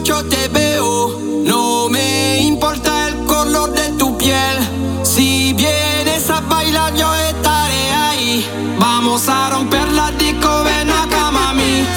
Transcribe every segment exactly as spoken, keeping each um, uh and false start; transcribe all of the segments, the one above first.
yo te veo. No me importa el color de tu piel. Si vienes a bailar yo estaré ahí. Vamos a romper la disco, ven acá mami.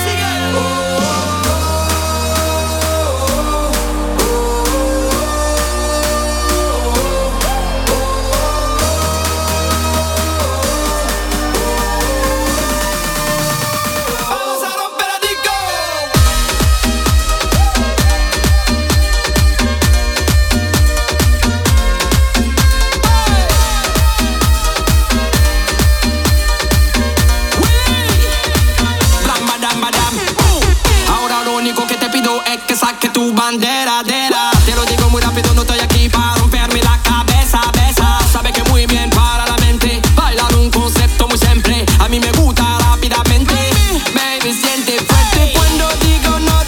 Tu bandera, dera. Te lo digo muy rápido, no estoy aquí para romperme la cabeza, besa. Sabe que muy bien para la mente. Bailar un concepto muy simple. A mí me gusta rápidamente. Baby, siente fuerte cuando digo no